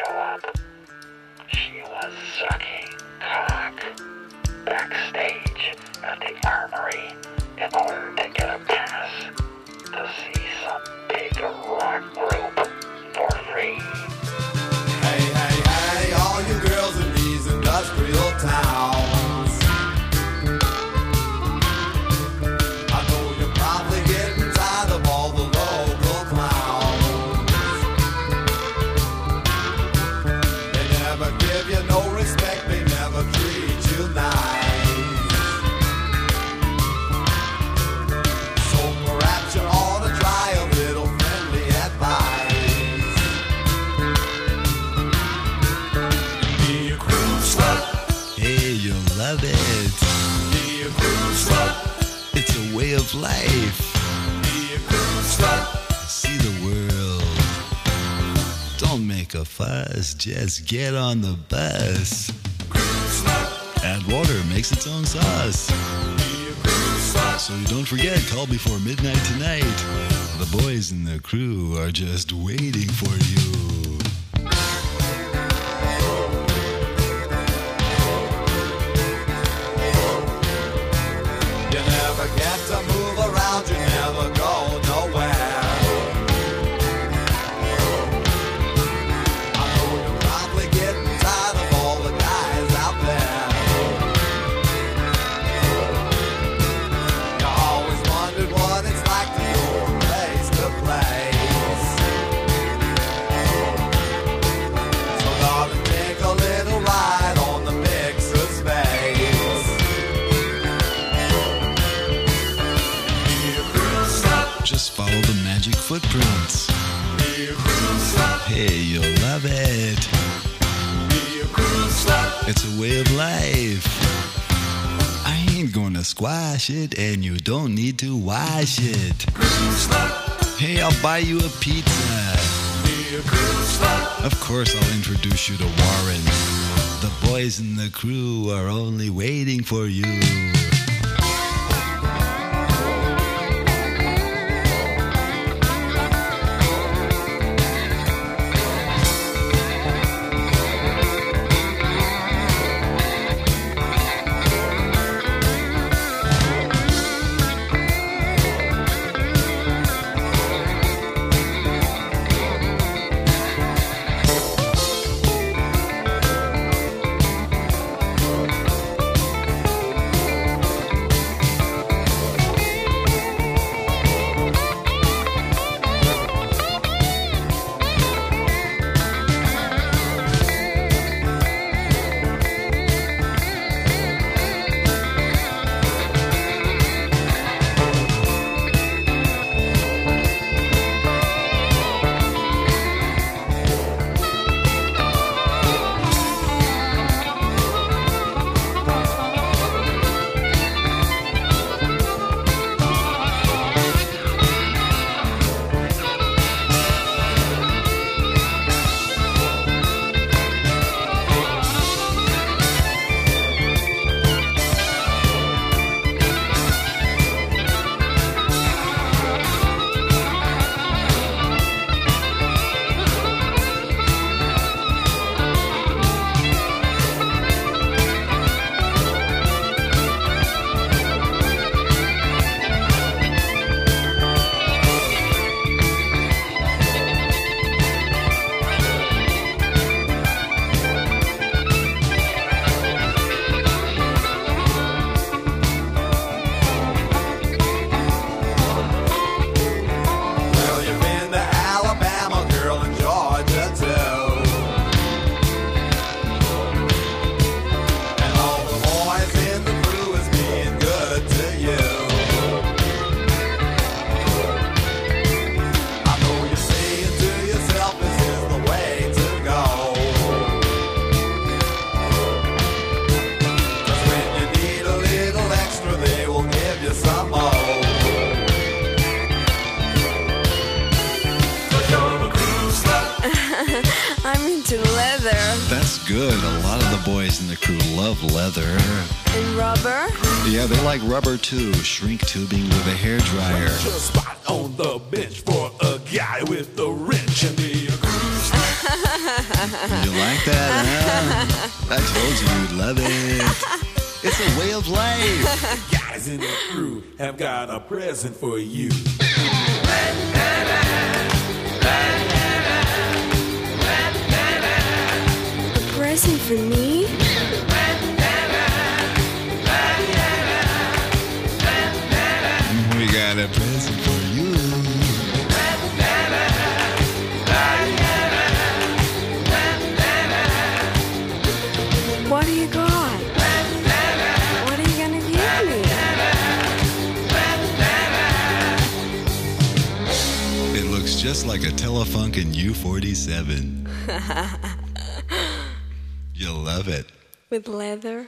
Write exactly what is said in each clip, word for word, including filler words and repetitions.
up. She was sucking cock backstage at the Armory in order to get a pass to see some big rock group for free. Hey, hey, hey, all you girls in these industrial towns. I know you're probably getting tired of all the local clowns. They never give you no respect, they never treat you nice. So perhaps you ought to try a little friendly advice. Be a cruise slut. Hey, you'll love it. Be a cruise slut. It's a way of life. Be a cruise slut. See the world. Don't make a fuss. Just get on the bus. Cruise slut. Add water, makes its own sauce. Be a cruise slut. So you don't forget, call before midnight tonight. The boys in the crew are just waiting for you. You never get to move around, you never go nowhere. I know you're probably getting tired of all the guys out there. You always wondered what it's like to go from place to place. So darling, take a little ride on the mixer space. Be a cruise slut. Just follow the magic footprints. Be a cruise slut. Hey, you'll love it. Be a cruise slut. It's a way of life. I ain't gonna squash it, and you don't need to wash it. Cruise slut. Hey, I'll buy you a pizza. Be a cruise slut. Of course, I'll introduce you to Warren. The boys in the crew are only waiting for you. Well, you've been to Alabama, girl, and Georgia too. And all the boys in the crew is being good to you. I know you're saying to yourself, this is the way to go. 'Cause when you need a little extra, they will give you some more. I'm into leather That's good. A lot of the boys in the crew love leather. and rubber. Yeah, they like rubber too. Shrink tubing with a hairdryer. Just spot on the bench for a guy with the wrench and be a cruise. You like that, huh? I told you you'd love it. It's a way of life. Guys in the crew have got a present for you. A present for me? We got a present for you. What do you got? What are you gonna give me? It looks just like a Telefunken U forty-seven. You'll love it. With leather?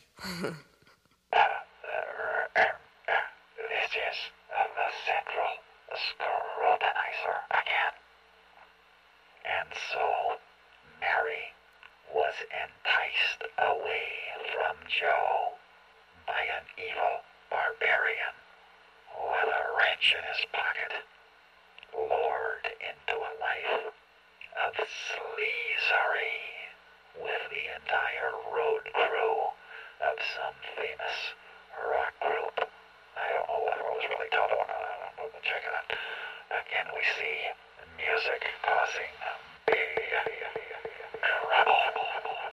This is uh, the central scrutinizer again. And so Mary was enticed away from Joe by an evil barbarian with a wrench in his pocket, lured into a life of sleazery with the entire road crew of some famous rock group. I don't know whether it was really Toto or not. I don't know. We'll check it out. Again, we see music causing big